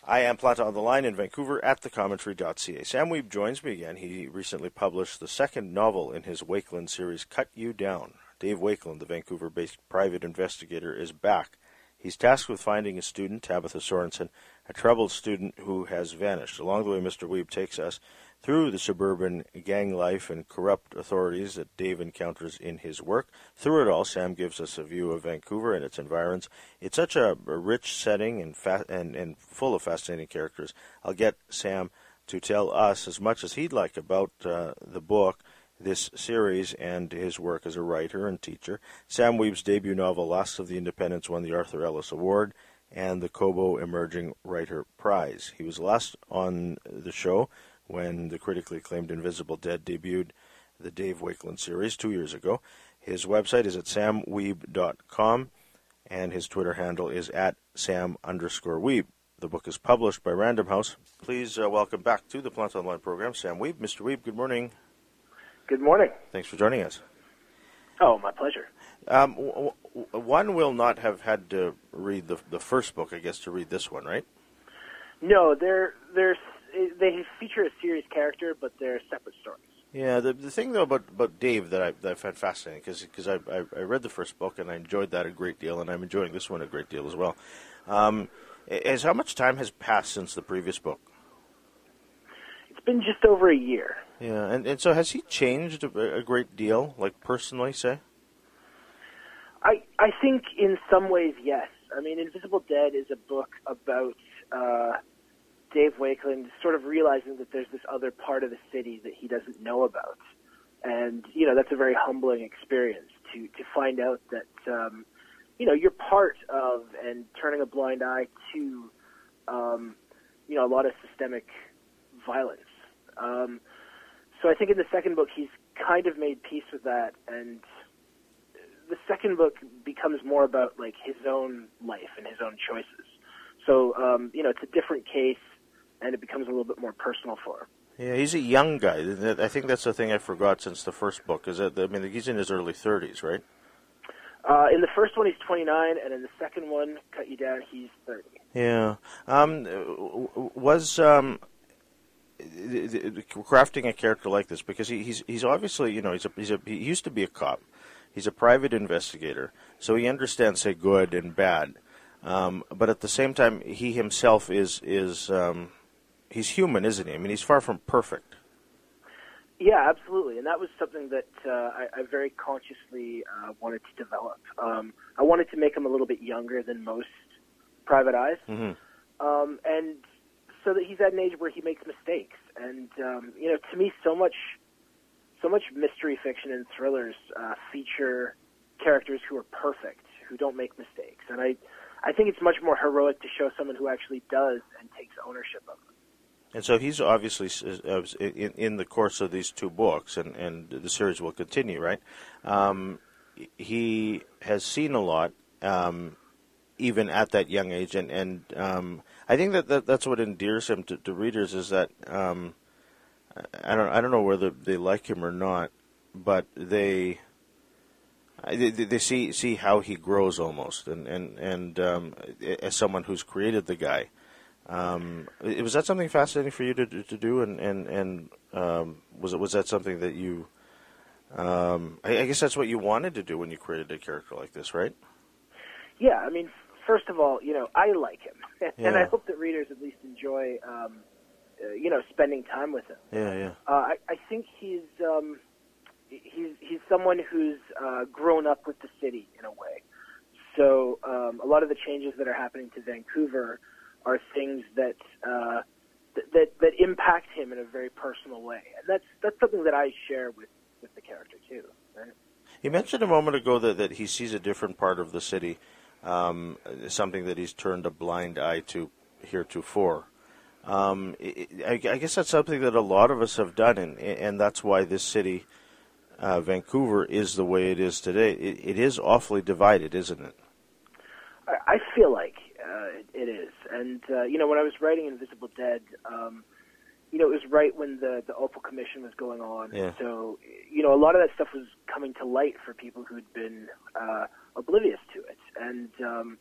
I am Plata on the line in Vancouver at thecommentary.ca. Sam Wiebe joins me again. He recently published the second novel in his Wakeland series, Cut You Down. Dave Wakeland, the Vancouver-based private investigator, is back. He's tasked with finding a student, Tabitha Sorensen, a troubled student who has vanished. Along the way, Mr. Wiebe takes us through the suburban gang life and corrupt authorities that Dave encounters in his work. Through it all, Sam gives us a view of Vancouver and its environs. It's such a rich setting and full of fascinating characters. I'll get Sam to tell us as much as he'd like about the book, this series, and his work as a writer and teacher. Sam Wiebe's debut novel, Last of the Independents, won the Arthur Ellis Award and the Kobo Emerging Writer Prize. He was last on the show when the critically acclaimed Invisible Dead debuted the Dave Wakeland series 2 years ago. His website is at samwiebe.com, and his Twitter handle is at @Sam_Wiebe. The book is published by Random House. Please welcome back to the Plant Online program, Sam Wiebe. Mr. Wiebe, good morning. Good morning. Thanks for joining us. Oh, my pleasure. One will not have had to read the first book, I guess, to read this one, right? No, they feature a serious character, but they're separate stories. Yeah, the thing, though, about Dave that I found fascinating, because I read the first book and I enjoyed that a great deal, and I'm enjoying this one a great deal as well, is how much time has passed since the previous book? It's been just over a year. Yeah, and so has he changed a great deal, like personally, say? I think in some ways, yes. I mean, Invisible Dead is a book about Dave Wakeland sort of realizing that there's this other part of the city that he doesn't know about. And, that's a very humbling experience to find out that, you're part of and turning a blind eye to, a lot of systemic violence. So I think in the second book, he's kind of made peace with that, and the second book becomes more about, like, his own life and his own choices. So, it's a different case, and it becomes a little bit more personal for him. Yeah, he's a young guy. I think that's the thing I forgot since the first book. He's in his early 30s, right? In the first one, he's 29, and in the second one, Cut You Down, he's 30. Yeah. Was crafting a character like this, because he's obviously, he used to be a cop. He's a private investigator, so he understands, say, good and bad. But at the same time, he himself is he's human, isn't he? I mean, he's far from perfect. Yeah, absolutely, and that was something that I very consciously wanted to develop. I wanted to make him a little bit younger than most private eyes, and so that he's at an age where he makes mistakes. And to me, so much mystery fiction and thrillers feature characters who are perfect, who don't make mistakes, and I think it's much more heroic to show someone who actually does and takes ownership of it. And so he's obviously, in the course of these two books, and the series will continue, right? He has seen a lot, even at that young age, and I think that's what endears him to readers, is that I don't know whether they like him or not, but they see how he grows almost, and as someone who's created the guy. Was that something fascinating for you to do, and was that something that you? I guess that's what you wanted to do when you created a character like this, right? Yeah, I mean, first of all, I like him, and Yeah. I hope that readers at least enjoy, spending time with him. Yeah. I think he's someone who's grown up with the city in a way. So a lot of the changes that are happening to Vancouver are things that impact him in a very personal way, and that's something that I share with the character too. Right? You mentioned a moment ago that he sees a different part of the city, something that he's turned a blind eye to heretofore. I guess that's something that a lot of us have done, and that's why this city, Vancouver, is the way it is today. It is awfully divided, isn't it? I feel like it is. And, when I was writing Invisible Dead, it was right when the Opal Commission was going on. Yeah. So, a lot of that stuff was coming to light for people who'd been oblivious to it. And,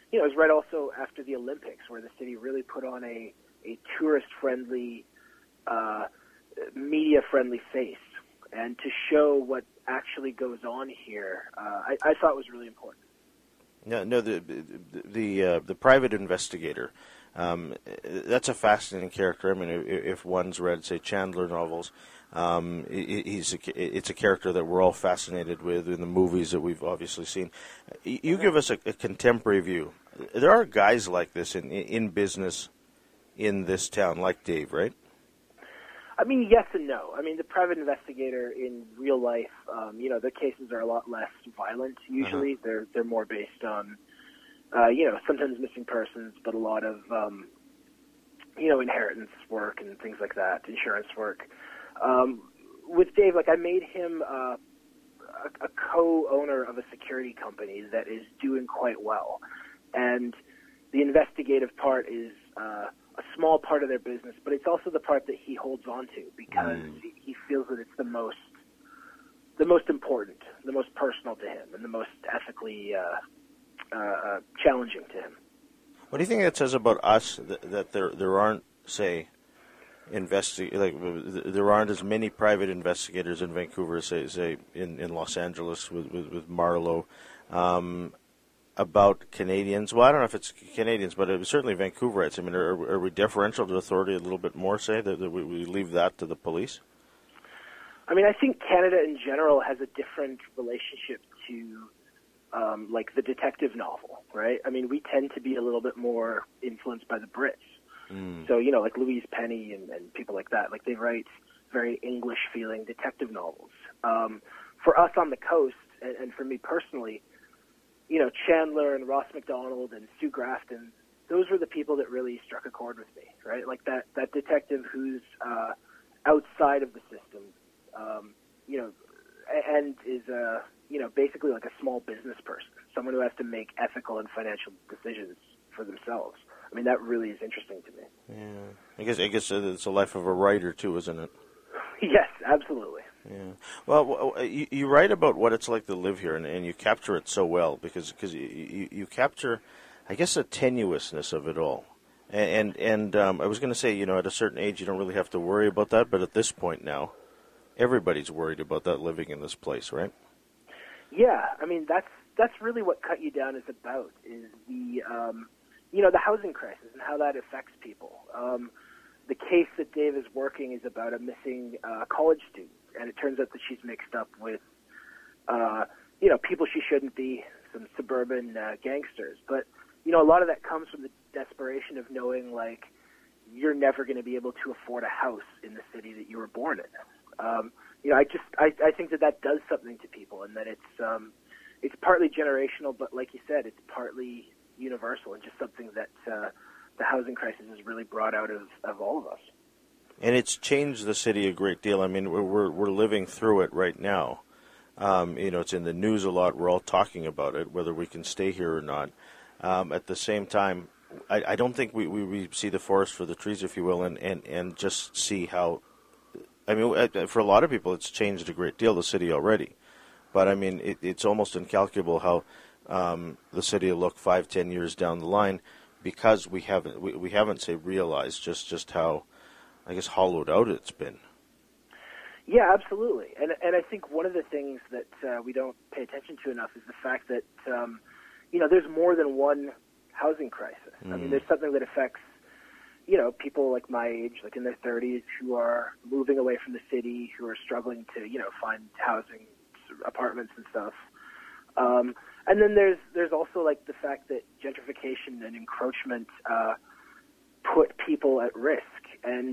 it was right also after the Olympics, where the city really put on a tourist-friendly, media-friendly face, and to show what actually goes on here, I thought was really important. No, the private investigator. That's a fascinating character. I mean, if one's read, say, Chandler novels, it's a character that we're all fascinated with in the movies that we've obviously seen. You give us a contemporary view. There are guys like this in business in this town, like Dave, right? I mean, yes and no. I mean, the private investigator in real life, their cases are a lot less violent. Usually, they're more based on, sometimes missing persons, but a lot of, inheritance work and things like that, insurance work. With Dave, I made him a co-owner of a security company that is doing quite well, and the investigative part is a small part of their business, but it's also the part that he holds on to because he feels that it's the most important, the most personal to him, and the most ethically challenging to him. What do you think that says about us that there aren't, say, there aren't as many private investigators in Vancouver as say in Los Angeles with Marlowe? About Canadians? Well, I don't know if it's Canadians, but it was certainly Vancouverites. I mean, are we deferential to authority a little bit more, say, that we leave that to the police? I mean, I think Canada in general has a different relationship to, the detective novel, right? I mean, we tend to be a little bit more influenced by the Brits. So, like Louise Penny and people like that, they write very English-feeling detective novels. For us on the coast, and for me personally, Chandler and Ross MacDonald and Sue Grafton, those were the people that really struck a chord with me, right? Like that detective who's outside of the system, and is, basically like a small business person, someone who has to make ethical and financial decisions for themselves. I mean, that really is interesting to me. Yeah, I guess it's a life of a writer too, isn't it? Yes, absolutely. Yeah. Well, you write about what it's like to live here, and you capture it so well because you capture, I guess, the tenuousness of it all. And I was going to say, at a certain age, you don't really have to worry about that, but at this point now, everybody's worried about that living in this place, right? Yeah, I mean, that's really what Cut You Down is about, is the housing crisis and how that affects people. The case that Dave is working is about a missing college student, and it turns out that she's mixed up with, people she shouldn't be, some suburban gangsters. But, a lot of that comes from the desperation of knowing, you're never going to be able to afford a house in the city that you were born in. I think that does something to people, and that it's partly generational, but like you said, it's partly universal and just something that the housing crisis has really brought out of all of us. And it's changed the city a great deal. I mean, we're living through it right now. It's in the news a lot. We're all talking about it, whether we can stay here or not. At the same time, I don't think we see the forest for the trees, if you will, and just see how. I mean, for a lot of people, it's changed a great deal, the city already. But, I mean, it's almost incalculable how the city will look 5-10 years down the line because we haven't say, realized just how, I guess, hollowed out it's been. Yeah, absolutely. And I think one of the things that we don't pay attention to enough is the fact that, there's more than one housing crisis. I mean, there's something that affects, people like my age, like in their 30s, who are moving away from the city, who are struggling to, find housing, apartments and stuff. And then there's also the fact that gentrification and encroachment put people at risk. And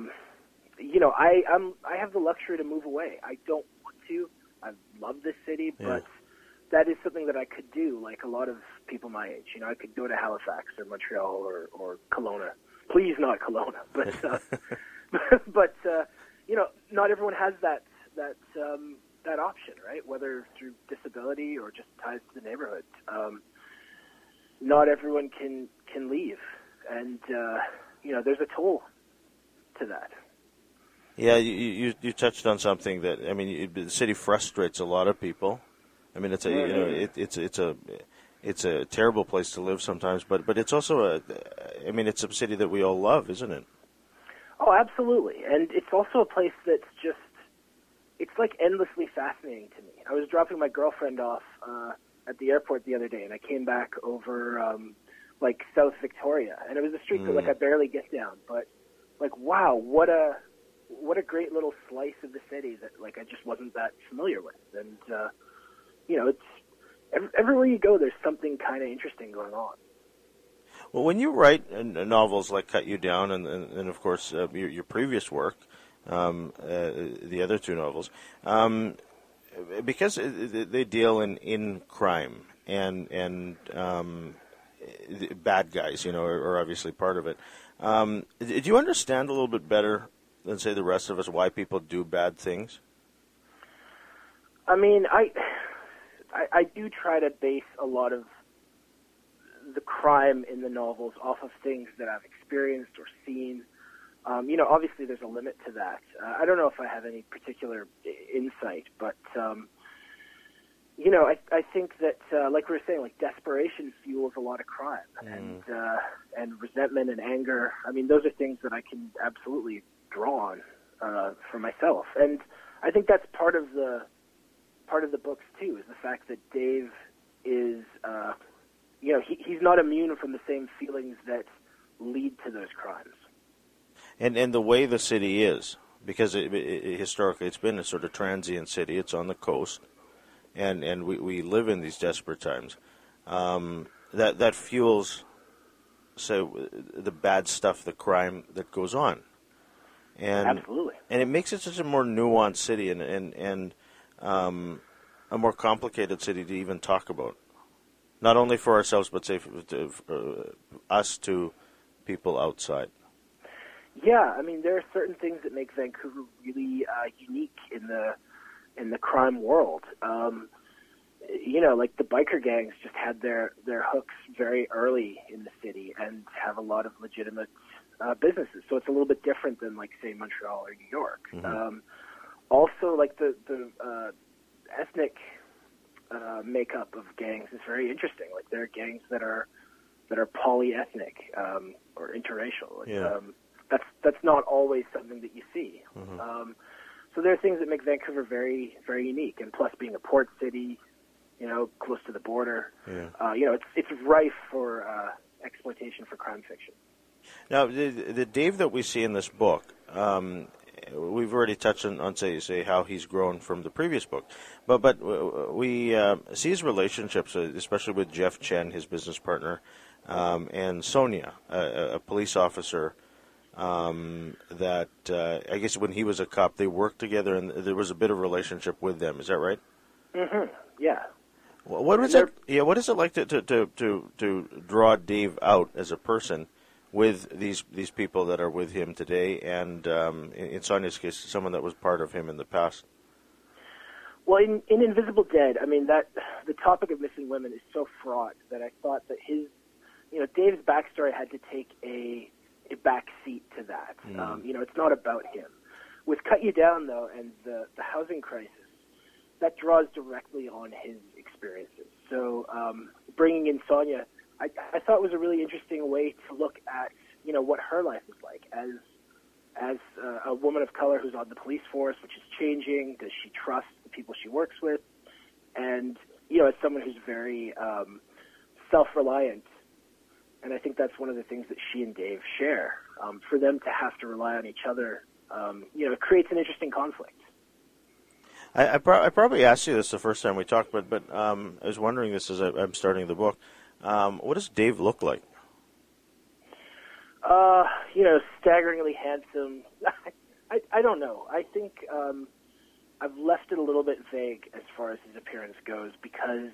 I have the luxury to move away. I don't want to. I love this city, but that is something that I could do. Like a lot of people my age, I could go to Halifax or Montreal or Kelowna. Please, not Kelowna, but but not everyone has that option, right? Whether through disability or just ties to the neighborhood. Not everyone can leave, and there's a toll to that. Yeah, you touched on something that the city frustrates a lot of people. I mean, it's it's a terrible place to live sometimes, but it's also it's a city that we all love, isn't it? Oh, absolutely. And it's also a place that's just, it's like endlessly fascinating to me. I was dropping my girlfriend off at the airport the other day, and I came back over like South Victoria, and it was a street that like I barely get down, but like, wow, what a great little slice of the city that like I just wasn't that familiar with. And it's everywhere you go, there's something kind of interesting going on. Well, when you write novels like Cut You Down and of course your previous work, the other two novels, because they deal in crime and bad guys, are obviously part of it. Did you understand a little bit better than, say, the rest of us why people do bad things? I mean, I do try to base a lot of the crime in the novels off of things that I've experienced or seen. Obviously there's a limit to that. I don't know if I have any particular insight, but, I think that, like we were saying, like desperation fuels a lot of crime and resentment and anger. I mean, those are things that I can absolutely draw on for myself. And I think that's part of the books too, is the fact that Dave is, he's not immune from the same feelings that lead to those crimes. And the way the city is, because historically it's been a sort of transient city. It's on the coast, and we live in these desperate times. That fuels, so the bad stuff, the crime that goes on. And absolutely. And it makes it such a more nuanced city and a more complicated city to even talk about. Not only for ourselves, but say for us to people outside. Yeah, I mean, there are certain things that make Vancouver really unique in the crime world. Like the biker gangs just had their hooks very early in the city and have a lot of legitimate businesses. So it's a little bit different than, like, say, Montreal or New York. Mm-hmm. Also, like the ethnic makeup of gangs is very interesting. Like there are gangs that are polyethnic or interracial. Yeah. That's not always something that you see. Mm-hmm. So there are things that make Vancouver very, very unique. And plus, being a port city, close to the border, it's rife for exploitation for crime fiction. Now, the Dave that we see in this book, we've already touched on say how he's grown from the previous book, but we see his relationships, especially with Jeff Chen, his business partner, and Sonia, a police officer. That I guess when he was a cop, they worked together, and there was a bit of relationship with them. Is that right? Mm-hmm. Yeah. What is it? Yeah. What is it like to draw Dave out as a person with these people that are with him today, and in Sonia's case, someone that was part of him in the past? Well, in Invisible Dead, I mean, that the topic of missing women is so fraught that I thought that Dave's backstory had to take a back seat to that. It's not about him. With Cut You Down, though, and the housing crisis, that draws directly on his experiences. So bringing in Sonia, I thought was a really interesting way to look at, what her life was like as a woman of color who's on the police force, which is changing. Does she trust the people she works with? And, as someone who's very self-reliant, and I think that's one of the things that she and Dave share. For them to have to rely on each other, it creates an interesting conflict. I probably asked you this the first time we talked, but I was wondering this as I'm starting the book. What does Dave look like? Staggeringly handsome. I don't know. I think I've left it a little bit vague as far as his appearance goes because,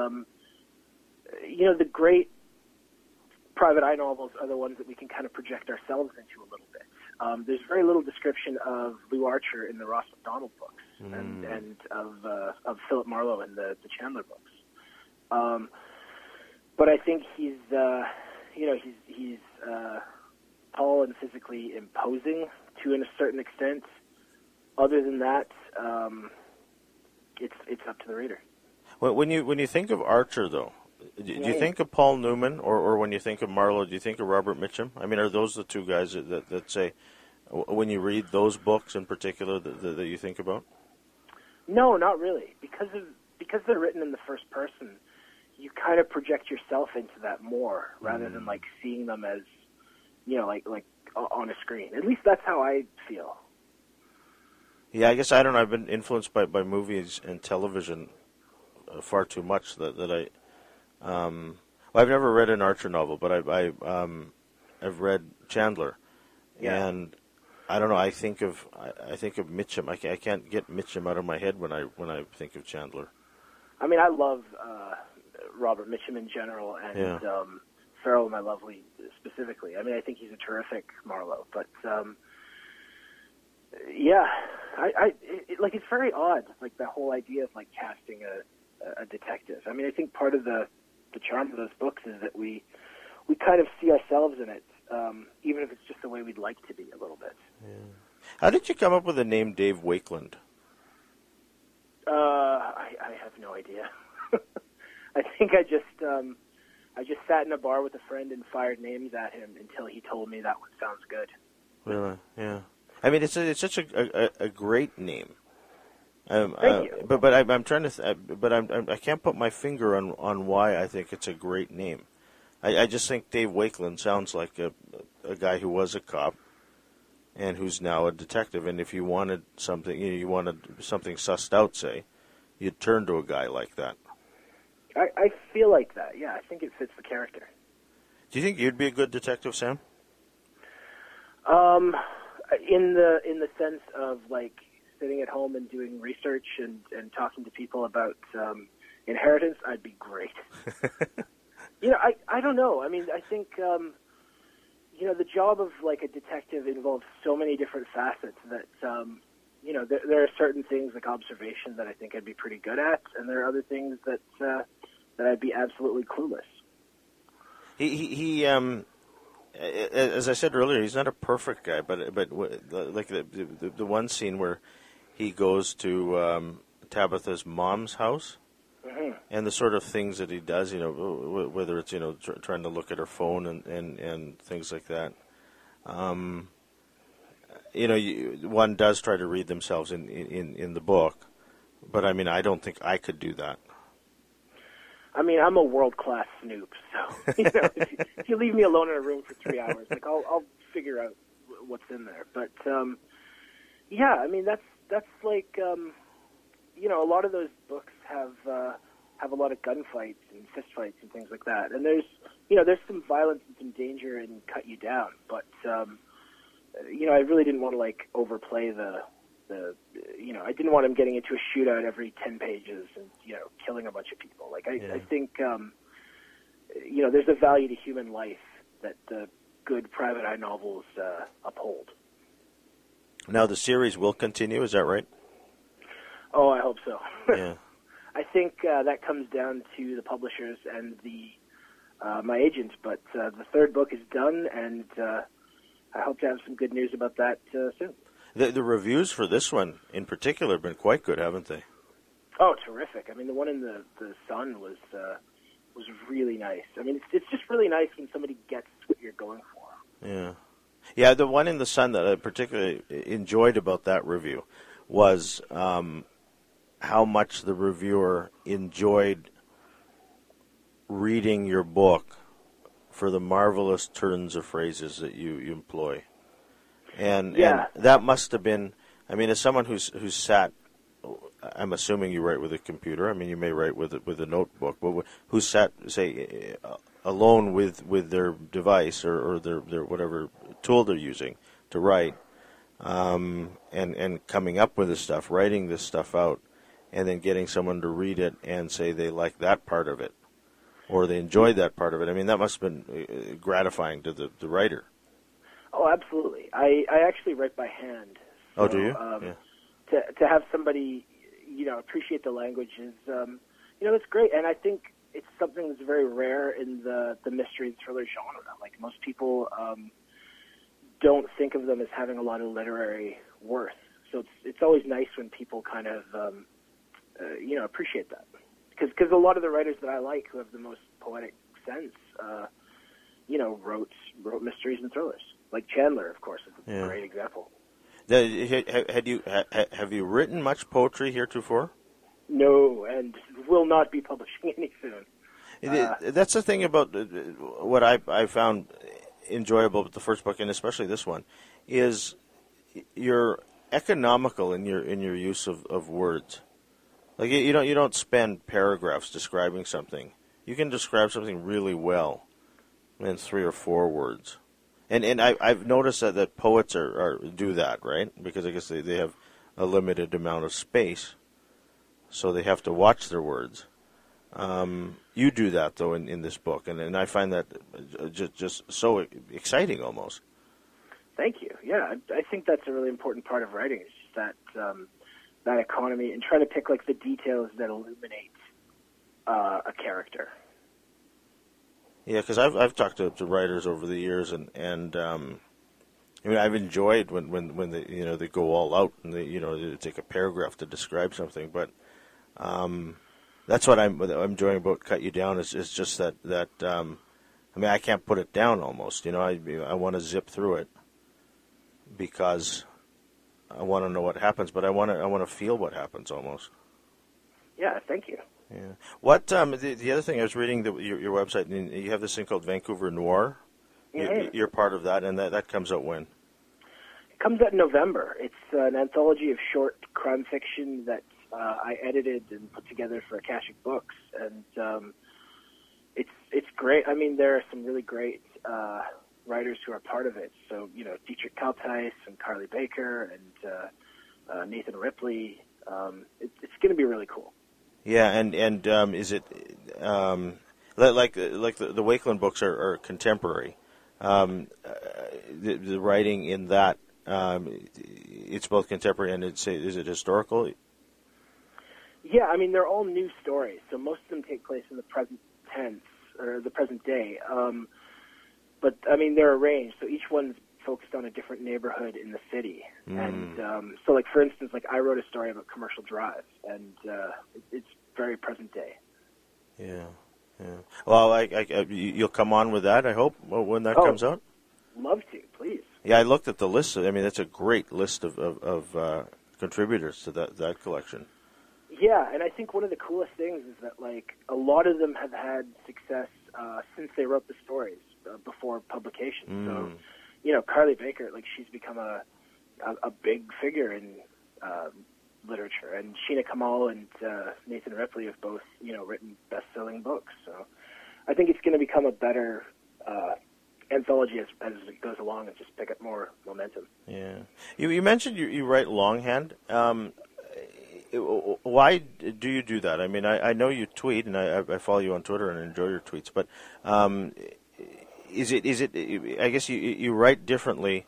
the great private eye novels are the ones that we can kind of project ourselves into a little bit. There's very little description of Lou Archer in the Ross MacDonald books and of Philip Marlowe in the Chandler books. But I think he's tall and physically imposing to a certain extent. Other than that, it's up to the reader. When you think of Archer, though, Do you think of Paul Newman, or when you think of Marlowe, do you think of Robert Mitchum? I mean, are those the two guys that say, when you read those books in particular, that you think about? No, not really. Because they're written in the first person, you kind of project yourself into that more rather than like seeing them as, like on a screen. At least that's how I feel. Yeah, I guess I don't know. I've been influenced by movies and television far too much that I. Well, I've never read an Archer novel, but I've read Chandler, and I don't know. I think of Mitchum. I can't get Mitchum out of my head when I think of Chandler. I mean, I love Robert Mitchum in general, and Farrell My Lovely specifically. I mean, I think he's a terrific Marlowe, but it's very odd, like the whole idea of like casting a detective. I mean, I think part of the charm of those books is that we kind of see ourselves in it, even if it's just the way we'd like to be a little bit. Yeah. How did you come up with the name Dave Wakeland? I have no idea. I think I just sat in a bar with a friend and fired names at him until he told me that one sounds good. Really? Yeah. I mean, it's such a great name. Thank you. But I'm trying to. I can't put my finger on why I think it's a great name. I just think Dave Wakeland sounds like a guy who was a cop, and who's now a detective. And if you wanted something, you wanted something sussed out, say, you'd turn to a guy like that. I feel like that. Yeah, I think it fits the character. Do you think you'd be a good detective, Sam? In the sense of like sitting at home and doing research and talking to people about inheritance, I'd be great. I don't know. I mean, I think the job of like a detective involves so many different facets that there are certain things like observation that I think I'd be pretty good at, and there are other things that I'd be absolutely clueless. He as I said earlier, he's not a perfect guy, but like the one scene where he goes to Tabitha's mom's house, and the sort of things that he does, whether it's trying to look at her phone and things like that. One does try to read themselves in the book, but I mean, I don't think I could do that. I mean, I'm a world-class snoop, so if you leave me alone in a room for 3 hours, like I'll figure out what's in there. But I mean, that's like a lot of those books have a lot of gunfights and fistfights and things like that. And there's some violence and some danger and cut you down, but I really didn't want to like overplay the I didn't want him getting into a shootout every 10 pages and, killing a bunch of people. Like, I think, there's a value to human life that the good private eye novels uphold. Now, the series will continue, is that right? Oh, I hope so. Yeah. I think that comes down to the publishers and my agent, but the third book is done, and I hope to have some good news about that soon. The reviews for this one, in particular, have been quite good, haven't they? Oh, terrific! I mean, the one in the Sun was really nice. I mean, it's just really nice when somebody gets what you're going for. Yeah. The one in the Sun that I particularly enjoyed about that review was how much the reviewer enjoyed reading your book for the marvelous turns of phrases that you employ. And that must have been, I mean, as someone who's sat, I'm assuming you write with a computer. I mean, you may write with a notebook, but who sat, say, alone with their device or their whatever tool they're using to write, and coming up with this stuff, writing this stuff out, and then getting someone to read it and say they like that part of it, or they enjoyed that part of it. I mean, that must have been gratifying to the writer. Oh, absolutely. I actually write by hand. So, oh, do you? To have somebody, appreciate the language is, it's great. And I think it's something that's very rare in the mystery and thriller genre. Like, most people don't think of them as having a lot of literary worth. So it's always nice when people kind of, appreciate that. Because a lot of the writers that I like who have the most poetic sense, wrote mysteries and thrillers. Like Chandler, of course, is a great example. Have you written much poetry heretofore? No, and will not be publishing any soon. That's the thing about what I found enjoyable about the first book, and especially this one, is you're economical in your use of words. Like you don't spend paragraphs describing something. You can describe something really well in 3 or 4 words. And I've noticed that poets do that, right? Because I guess they have a limited amount of space, so they have to watch their words. You do that, though, in this book, and I find that just so exciting almost. Thank you. Yeah, I think that's a really important part of writing, is just that economy, and trying to pick like the details that illuminate a character. Yeah, because I've talked to writers over the years, and I mean I've enjoyed when they go all out and they take a paragraph to describe something, but that's what I'm enjoying about Cut You Down is just that I mean I can't put it down almost. I want to zip through it because I want to know what happens, but I want to feel what happens almost. Yeah, thank you. Yeah. What the other thing I was reading your website, and you have this thing called Vancouver Noir. Mm-hmm. You're part of that, and that comes out when? It comes out in November. It's an anthology of short crime fiction that I edited and put together for Akashic Books, and it's great. I mean, there are some really great writers who are part of it. So Dietrich Kaltheis and Carly Baker and Nathan Ripley. It's going to be really cool. Yeah, and is it like the Wakeland books are contemporary? The writing in that it's both contemporary and is it historical? Yeah, I mean they're all new stories, so most of them take place in the present tense or the present day. But I mean they're arranged, so each one's focused on a different neighborhood in the city. And so like for instance, like I wrote a story about Commercial Drive, and it's very present day. Yeah. Well, you'll come on with that, I hope, when that comes out. Love to, please. Yeah, I looked at the list. I mean, that's a great list of contributors to that collection. Yeah, and I think one of the coolest things is that like a lot of them have had success since they wrote the stories before publication. So, Carly Baker, like she's become a big figure in literature, and Sheena Kamal and Nathan Ripley have both written best-selling books. So I think it's going to become a better anthology as it goes along and just pick up more momentum. Yeah, you mentioned you write longhand. Why do you do that? I mean, I know you tweet, and I follow you on Twitter and enjoy your tweets, but is it? I guess you write differently.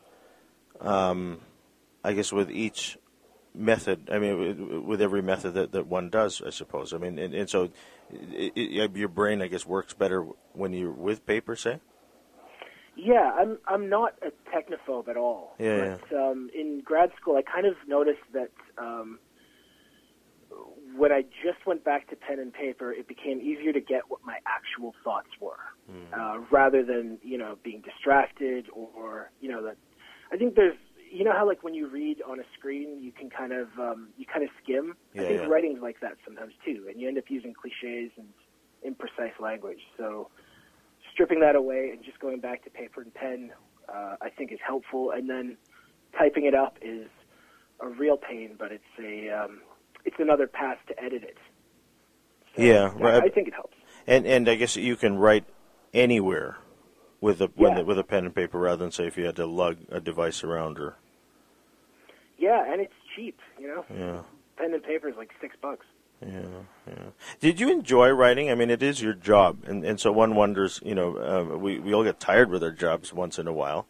I guess with each method. I mean, with every method that one does, I suppose. I mean, and so your brain, I guess, works better when you're with paper, say. Yeah, I'm not a technophobe at all. Yeah. But in grad school, I kind of noticed that when I just went back to pen and paper, it became easier to get what my actual thoughts were, rather than being distracted or that. I think there's how like when you read on a screen, you can kind of skim. Yeah, I think writing's like that sometimes too, and you end up using cliches and imprecise language. So stripping that away and just going back to paper and pen, I think is helpful. And then typing it up is a real pain, but it's another path to edit it. So, yeah, right. I think it helps. And I guess you can write anywhere with a pen and paper rather than say if you had to lug a device around or. Yeah, and it's cheap, Yeah. Pen and paper is like $6. Yeah. Did you enjoy writing? I mean, it is your job, and so one wonders. We all get tired with our jobs once in a while.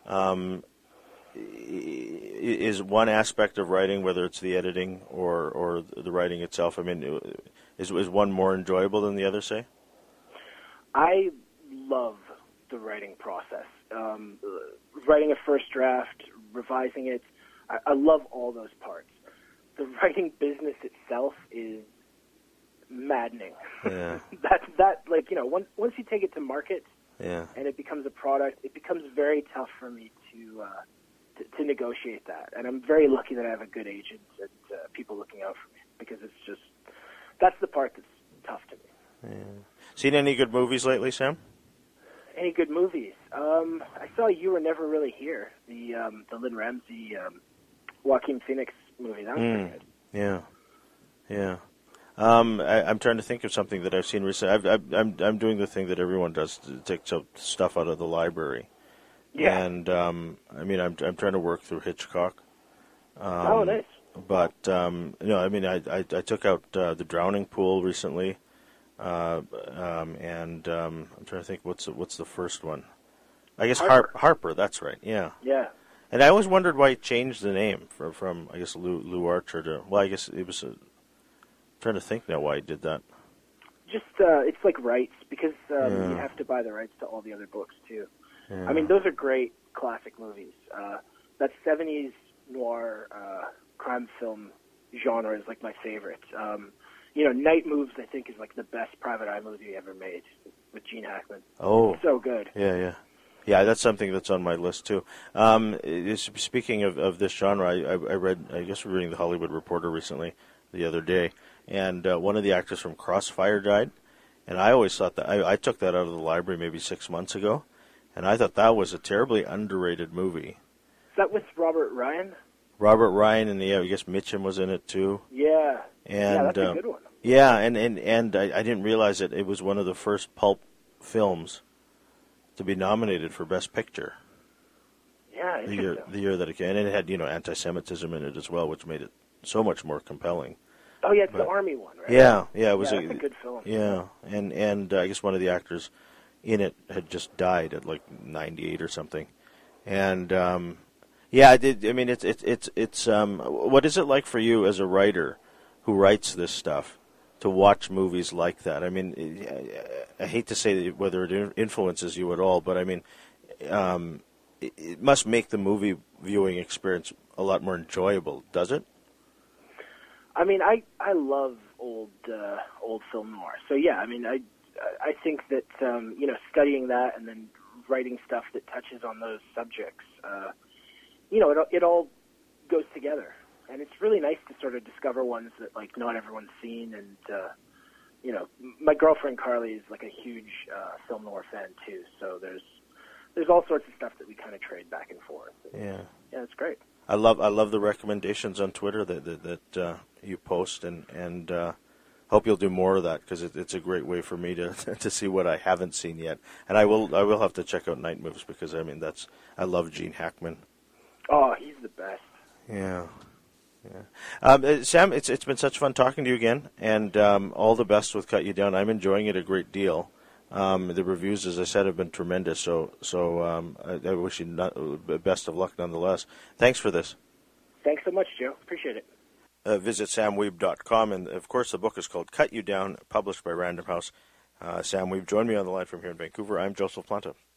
Is one aspect of writing, whether it's the editing or the writing itself, I mean, is one more enjoyable than the other, say? I love the writing process. Writing a first draft, revising it, I love all those parts. The writing business itself is maddening. Yeah. that like, you know, once you take it to market, Yeah. and it becomes a product, it becomes very tough for me to negotiate that. And I'm very lucky that I have a good agent and people looking out for me, because it's just, that's the part that's tough to me. Yeah. Seen any good movies lately, Sam? Any good movies? I saw You Were Never Really Here, the Lynn Ramsey, Joaquin Phoenix movie. That was pretty good. Yeah. Yeah. I'm trying to think of something that I've seen recently. I'm doing the thing that everyone does, to take some stuff out of the library. Yeah. And I mean, I'm trying to work through Hitchcock. Oh, nice. But you know, I mean, I took out The Drowning Pool recently, and I'm trying to think what's the first one. I guess Harper. That's right. Yeah. Yeah. And I always wondered why he changed the name from I guess Lou Archer to, well, I guess it was trying to think now why he did that. Just it's like rights, because you have to buy the rights to all the other books too. Yeah. I mean, those are great classic movies. That 70s noir crime film genre is like my favorite. You know, Night Moves, I think, is like the best private eye movie ever made, with Gene Hackman. Oh, it's so good. Yeah, that's something that's on my list too. Speaking of this genre, I guess we were reading the Hollywood Reporter recently, the other day, and one of the actors from Crossfire died, and I always thought that, I took that out of the library maybe 6 months ago, and I thought that was a terribly underrated movie. Is that with Robert Ryan? Robert Ryan, and I guess Mitchum was in it too. Yeah. And, that's a good one. Yeah, and I didn't realize that it was one of the first pulp films to be nominated for Best Picture. Yeah, interesting. The year that it came, and it had, you know, anti-Semitism in it as well, which made it so much more compelling. Oh yeah, it's the Army one, right? Yeah, it was that's a good film. Yeah, and I guess one of the actors in it had just died at like 98 or something, and yeah, I mean, it's what is it like for you as a writer who writes this stuff to watch movies like that? I mean, I hate to say that whether it influences you at all, but I mean, it must make the movie viewing experience a lot more enjoyable, does it? I mean, I love old film noir. So yeah, I mean, I think that you know, studying that and then writing stuff that touches on those subjects, you know, it all goes together, and it's really nice to sort of discover ones that like not everyone's seen. And you know, my girlfriend Carly is like a huge film noir fan too. So there's all sorts of stuff that we kind of trade back and forth. Yeah, it's great. I love the recommendations on Twitter that you post, and hope you'll do more of that, because it's a great way for me to see what I haven't seen yet. And I will have to check out Night Moves, because I mean, I love Gene Hackman. Oh, he's the best. Yeah. Sam, it's been such fun talking to you again, and all the best with Cut You Down. I'm enjoying it a great deal. The reviews, as I said, have been tremendous, so I wish you best of luck nonetheless. Thanks for this. Thanks so much, Joe. Appreciate it. Visit samweeb.com, and of course the book is called Cut You Down, published by Random House. Sam Weeb joined me on the line from here in Vancouver. I'm Joseph Planta.